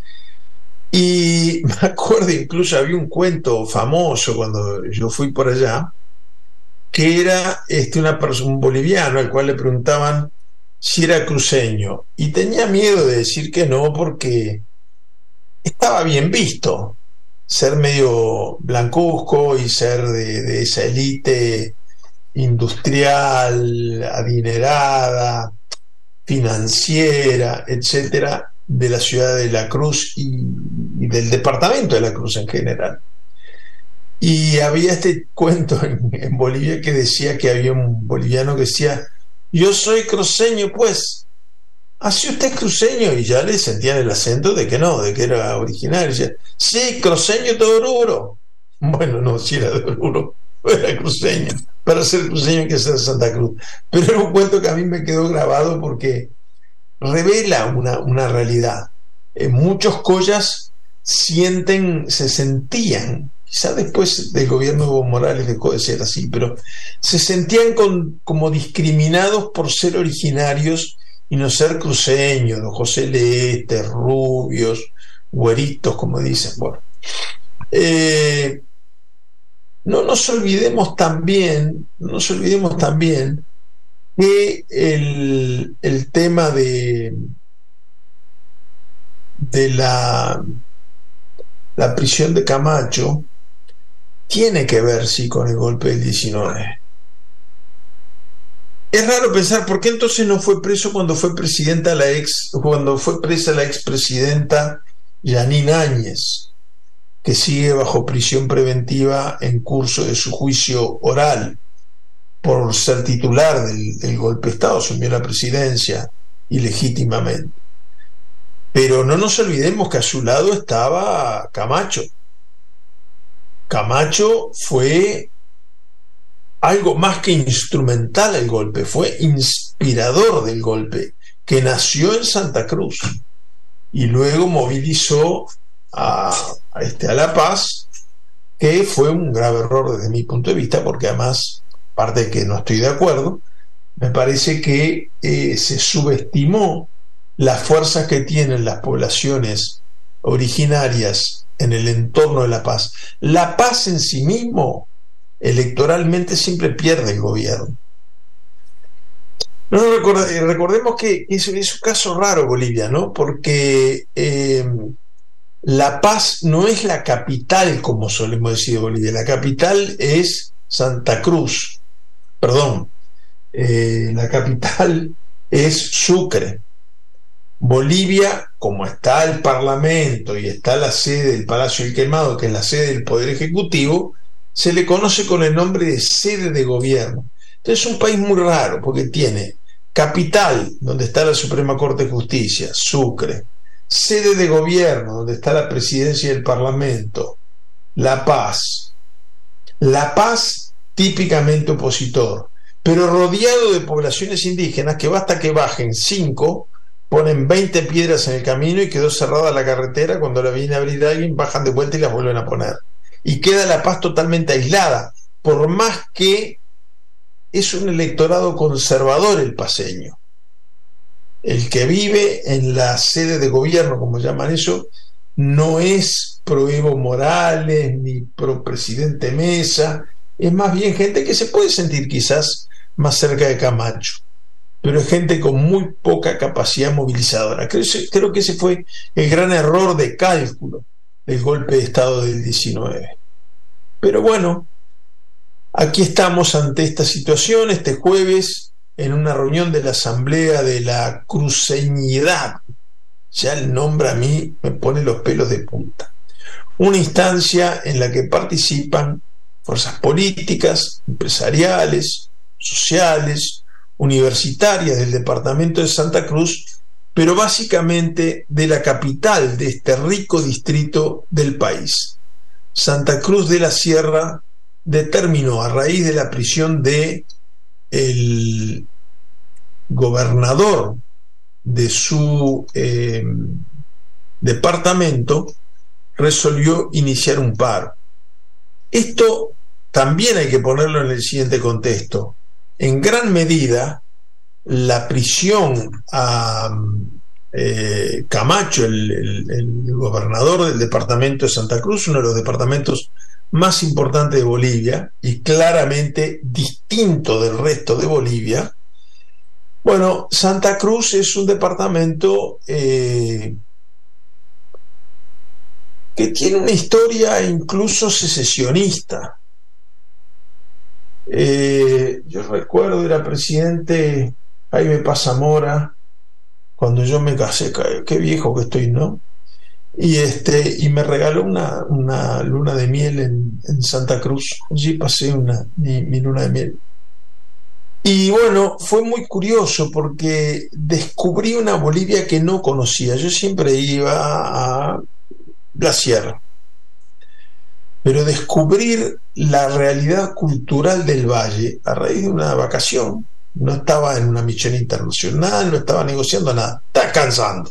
S3: Y me acuerdo, incluso había un cuento famoso cuando yo fui por allá, que era un boliviano al cual le preguntaban si era cruceño, y tenía miedo de decir que no, porque estaba bien visto ser medio blancuzco y ser de esa élite industrial, adinerada, financiera, etcétera, de la ciudad de La Cruz y del departamento de La Cruz en general. Y había este cuento en Bolivia que decía que había un boliviano que decía: yo soy cruceño, pues. ¿Así usted es cruceño? Y ya le sentían el acento de que no, de que era originario. Y decía: sí, cruceño de Oruro. Bueno, no, si era de Oruro, no era cruceño. Para ser cruceño hay que ser de Santa Cruz. Pero era un cuento que a mí me quedó grabado porque revela una realidad. Muchos collas se sentían, quizá después del gobierno de Evo Morales dejó de ser así, pero se sentían como discriminados por ser originarios y no ser cruceños, de ojos celestes, rubios, güeritos, como dicen. Bueno, no nos olvidemos también que el tema de la prisión de Camacho tiene que ver, sí, con el golpe del 19. Es raro pensar por qué entonces no fue preso cuando fue presa la expresidenta Yanine Áñez, que sigue bajo prisión preventiva en curso de su juicio oral por ser titular del golpe de Estado. Asumió la presidencia ilegítimamente. Pero no nos olvidemos que a su lado estaba Camacho. Camacho fue algo más que instrumental al golpe, fue inspirador del golpe, que nació en Santa Cruz y luego movilizó a La Paz, que fue un grave error desde mi punto de vista, porque además, aparte de que no estoy de acuerdo, me parece que se subestimó las fuerzas que tienen las poblaciones originarias en el entorno de La Paz. La Paz en sí mismo electoralmente siempre pierde el gobierno. Recordemos que es un caso raro Bolivia, ¿no? Porque La Paz no es la capital, como solemos decir de Bolivia. La capital es Santa Cruz. Perdón, la capital es Sucre. Bolivia, como está el Parlamento y está la sede del Palacio del Quemado, que es la sede del Poder Ejecutivo, se le conoce con el nombre de sede de gobierno. Entonces es un país muy raro, porque tiene capital, donde está la Suprema Corte de Justicia, Sucre; sede de gobierno, donde está la presidencia del Parlamento, La Paz típicamente opositor, pero rodeado de poblaciones indígenas que basta que bajen 5, ponen 20 piedras en el camino y quedó cerrada la carretera. Cuando la viene a abrir alguien, bajan de vuelta y las vuelven a poner. Y queda La Paz totalmente aislada, por más que es un electorado conservador el paceño. El que vive en la sede de gobierno, como llaman eso, no es pro Evo Morales ni pro presidente Mesa, es más bien gente que se puede sentir quizás más cerca de Camacho, pero es gente con muy poca capacidad movilizadora. Creo que ese fue el gran error de cálculo del golpe de Estado del 19. Pero bueno, aquí estamos ante esta situación este jueves en una reunión de la Asamblea de la Cruceñidad. Ya el nombre a mí me pone los pelos de punta. Una instancia en la que participan fuerzas políticas, empresariales, sociales, universitarias del departamento de Santa Cruz, pero básicamente de la capital de este rico distrito del país. Santa Cruz de la Sierra determinó, a raíz de la prisión de el gobernador de su departamento, resolvió iniciar un paro. Esto también hay que ponerlo en el siguiente contexto. En gran medida, la prisión a Camacho, el gobernador del departamento de Santa Cruz, uno de los departamentos más importantes de Bolivia y claramente distinto del resto de Bolivia. Bueno, Santa Cruz es un departamento que tiene una historia incluso secesionista. Yo recuerdo, era presidente Jaime Paz Zamora cuando yo me casé, qué viejo que estoy, ¿no? Y me regaló una luna de miel en Santa Cruz. Allí pasé mi luna de miel. Y bueno, fue muy curioso porque descubrí una Bolivia que no conocía. Yo siempre iba a la sierra, pero descubrir la realidad cultural del valle a raíz de una vacación. No estaba en una misión internacional, no estaba negociando nada, estaba cansando.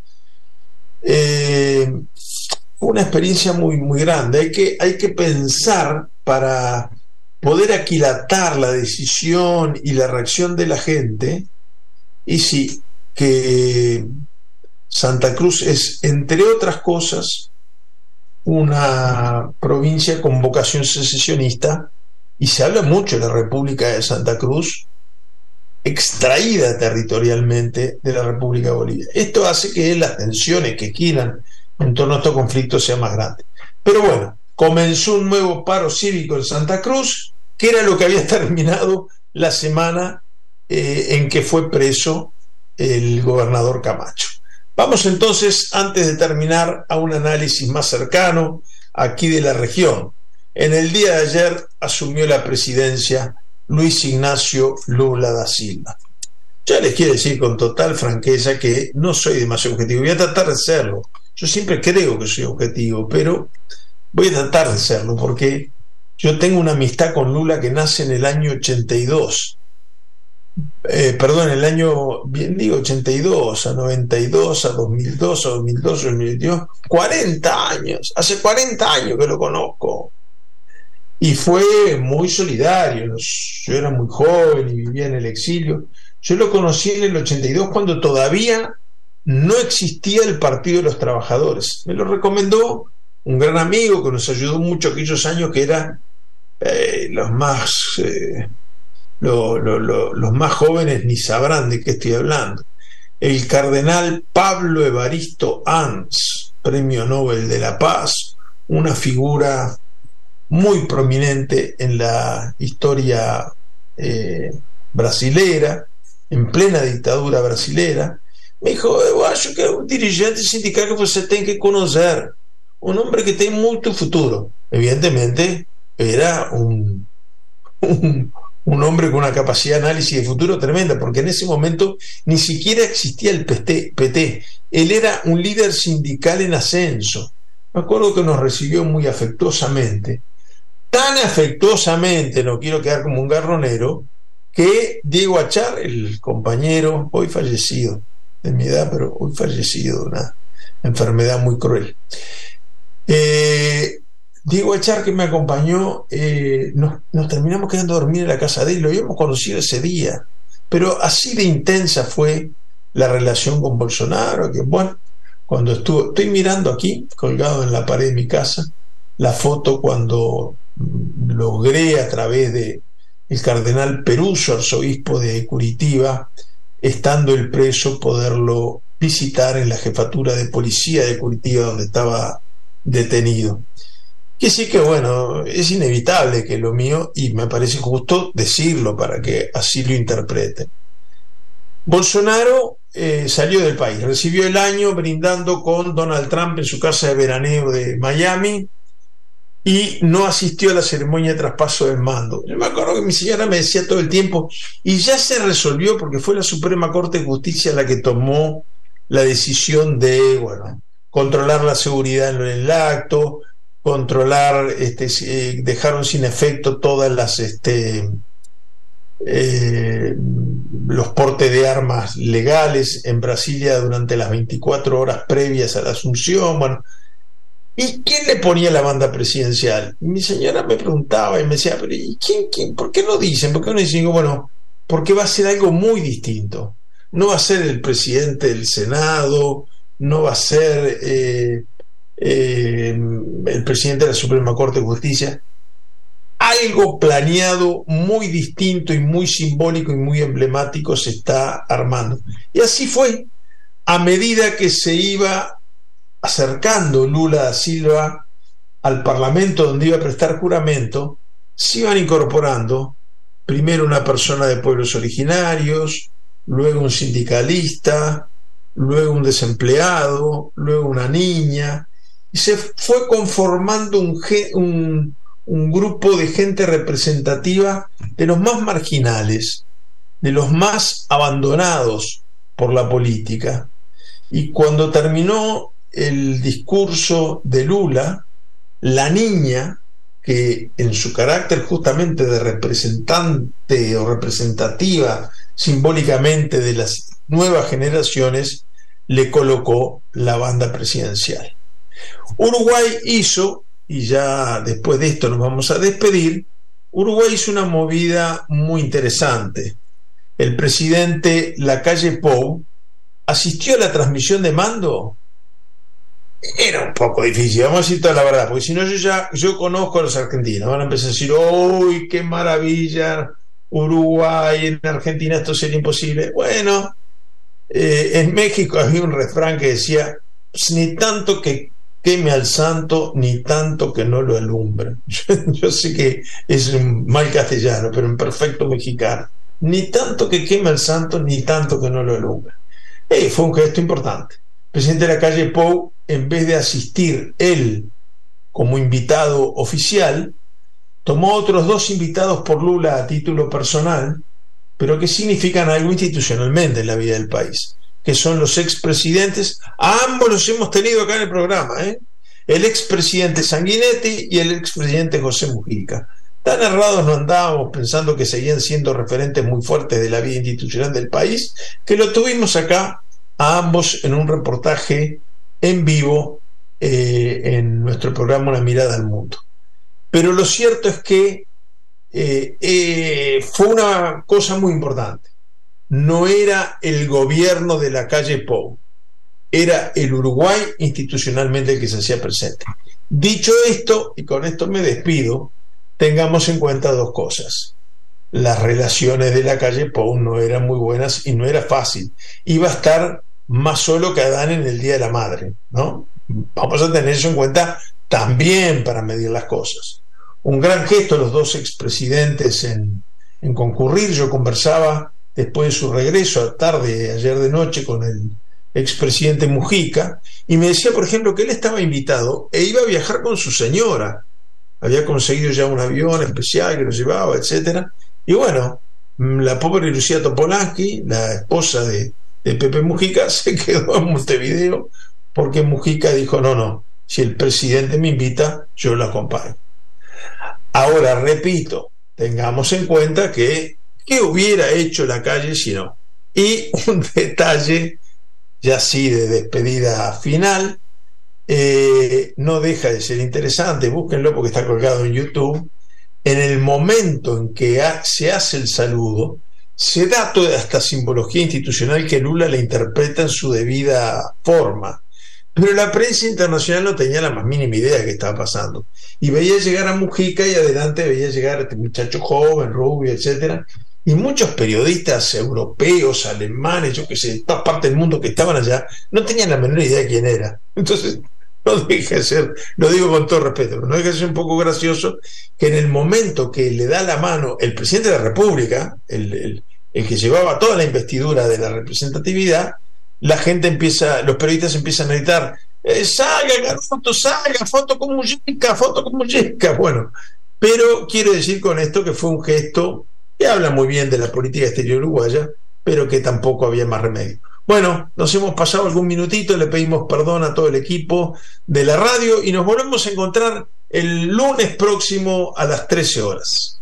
S3: Una experiencia muy, muy grande. Hay que pensar para poder aquilatar la decisión y la reacción de la gente. Y sí, que Santa Cruz es, entre otras cosas, una provincia con vocación secesionista, y se habla mucho de la República de Santa Cruz, extraída territorialmente de la República de Bolivia. Esto hace que las tensiones que giran en torno a estos conflictos sean más grandes. Pero bueno, comenzó un nuevo paro cívico en Santa Cruz, que era lo que había terminado la semana en que fue preso el gobernador Camacho. Vamos entonces, antes de terminar, a un análisis más cercano aquí de la región. En el día de ayer asumió la presidencia Luis Ignacio Lula da Silva. Ya les quiero decir con total franqueza que no soy demasiado objetivo, voy a tratar de serlo. Yo siempre creo que soy objetivo, pero voy a tratar de serlo porque yo tengo una amistad con Lula que nace en el año 82. Perdón, el año, bien digo, 82, a 92, a 2002, a 2002, a 2022, 40 años, hace 40 años que lo conozco. Y fue muy solidario. Yo era muy joven y vivía en el exilio. Yo lo conocí en el 82 cuando todavía no existía el Partido de los Trabajadores. Me lo recomendó un gran amigo que nos ayudó mucho aquellos años, que era los más jóvenes ni sabrán de qué estoy hablando. El cardenal Pablo Evaristo Ans, Premio Nobel de la Paz, una figura muy prominente en la historia brasilera, en plena dictadura brasilera. Me dijo: eu acho que é um dirigente sindical que você tem que conocer, un hombre que tiene mucho futuro. Evidentemente era un hombre con una capacidad de análisis de futuro tremenda, porque en ese momento ni siquiera existía el PT. Él era un líder sindical en ascenso. me acuerdo que nos recibió muy afectuosamente, tan afectuosamente, no quiero quedar como un garronero, que Diego Achar, el compañero, hoy fallecido, de mi edad, pero hoy fallecido de una enfermedad muy cruel, Diego Achar, que me acompañó, nos terminamos quedando a dormir en la casa de él, lo habíamos conocido ese día, pero así de intensa fue la relación con Bolsonaro, que bueno, cuando estoy mirando aquí, colgado en la pared de mi casa, la foto cuando logré a través de el cardenal Peruso, arzobispo de Curitiba, estando el preso, poderlo visitar en la jefatura de policía de Curitiba, donde estaba detenido. Que sí que bueno, es inevitable que lo mío, y me parece justo decirlo para que así lo interpreten. Bolsonaro salió del país, recibió el año brindando con Donald Trump en su casa de veraneo de Miami y no asistió a la ceremonia de traspaso del mando. Yo me acuerdo que mi señora me decía todo el tiempo, y ya se resolvió porque fue la Suprema Corte de Justicia la que tomó la decisión de, bueno, controlar la seguridad en el acto, controlar, dejaron sin efecto todas las los portes de armas legales en Brasilia durante las 24 horas previas a la asunción. Bueno, ¿y quién le ponía la banda presidencial? Y mi señora me preguntaba y me decía, pero ¿y quién? ¿Por qué no dicen? ¿Por qué no dicen? Bueno, porque va a ser algo muy distinto. No va a ser el presidente del Senado, no va a ser el presidente de la Suprema Corte de Justicia. Algo planeado muy distinto y muy simbólico y muy emblemático se está armando. Y así fue. A medida que se iba acercando Lula da Silva al Parlamento donde iba a prestar juramento, se iban incorporando primero una persona de pueblos originarios, luego un sindicalista, luego un desempleado, luego una niña, y se fue conformando un grupo de gente representativa de los más marginales, de los más abandonados por la política. Y cuando terminó el discurso de Lula, la niña, que en su carácter justamente de representante o representativa simbólicamente de las nuevas generaciones, le colocó la banda presidencial. Uruguay hizo, y ya después de esto nos vamos a despedir, Uruguay hizo una movida muy interesante. El presidente Lacalle Pou asistió a la transmisión de mando. Era un poco difícil, vamos a decir toda la verdad, porque si no yo conozco a los argentinos, van a empezar a decir, ¡uy, qué maravilla! Uruguay, en Argentina esto sería imposible. Bueno, en México había un refrán que decía, pues, ni tanto que queme al santo, ni tanto que no lo alumbre. Yo sé que es un mal castellano, pero en perfecto mexicano. Ni tanto que queme al santo, ni tanto que no lo alumbre. Fue un gesto importante. El presidente Lacalle Pou, en vez de asistir él como invitado oficial, tomó otros 2 invitados por Lula a título personal, pero que significan algo institucionalmente en la vida del país, que son los expresidentes. A ambos los hemos tenido acá en el programa, el expresidente Sanguinetti y el expresidente José Mujica. Tan errados no andábamos pensando que seguían siendo referentes muy fuertes de la vida institucional del país, que lo tuvimos acá a ambos en un reportaje en vivo en nuestro programa Una Mirada al Mundo. Pero lo cierto es que fue una cosa muy importante. No era el gobierno de Lacalle Pou, era el Uruguay institucionalmente el que se hacía presente. Dicho esto, y con esto me despido, tengamos en cuenta 2 cosas. Las relaciones de Lacalle Pou no eran muy buenas y no era fácil. Iba a estar más solo que Adán en el Día de la Madre, ¿no? Vamos a tener eso en cuenta también para medir las cosas. Un gran gesto los 2 expresidentes en concurrir. Yo conversaba después de su regreso tarde, ayer de noche, con el expresidente Mujica, y me decía, por ejemplo, que él estaba invitado e iba a viajar con su señora. Había conseguido ya un avión especial que lo llevaba, etcétera. Y bueno, la pobre Lucía Topolansky, la esposa de Pepe Mujica, se quedó en Montevideo porque Mujica dijo, no, si el presidente me invita, yo lo acompaño. Ahora, repito, tengamos en cuenta que ¿qué hubiera hecho la calle si no? Y un detalle, ya sí de despedida final, no deja de ser interesante, búsquenlo porque está colgado en YouTube. En el momento en que se hace el saludo, se da toda esta simbología institucional que Lula la interpreta en su debida forma, pero la prensa internacional no tenía la más mínima idea de qué estaba pasando, y veía llegar a Mujica y adelante veía llegar a este muchacho joven, rubio, etcétera, y muchos periodistas europeos, alemanes, yo que sé, de todas partes del mundo que estaban allá, no tenían la menor idea de quién era. Entonces, no deja de ser, lo digo con todo respeto, pero no deja de ser un poco gracioso que en el momento que le da la mano el presidente de la República, el que llevaba toda la investidura de la representatividad, la gente empieza, los periodistas empiezan a gritar: salga Garoto, salga, foto con Mujica, foto con Mujica. Bueno, pero quiero decir con esto que fue un gesto que habla muy bien de la política exterior uruguaya, pero que tampoco había más remedio. Bueno, nos hemos pasado algún minutito, le pedimos perdón a todo el equipo de la radio y nos volvemos a encontrar el lunes próximo a las 13 horas.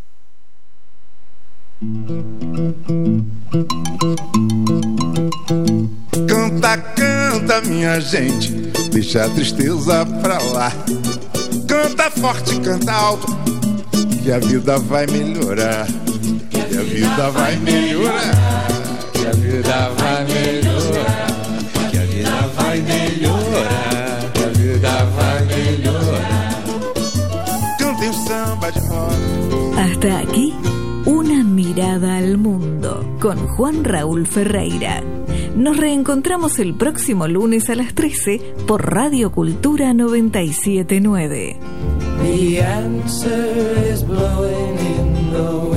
S5: Canta, canta, minha gente, deixa a tristeza pra lá. Canta forte, canta alto, que a vida vai melhorar. Que a vida vai melhorar. Que a vida vai melhorar. Que a vida vai melhorar. Que a vida vai melhorar. Cantem um samba de roda.
S2: Hasta aquí, una mirada al mundo con Juan Raúl Ferreira. Nos reencontramos el próximo lunes a las 13 por Radio Cultura 97.9.
S1: The answer is blowing in the wind.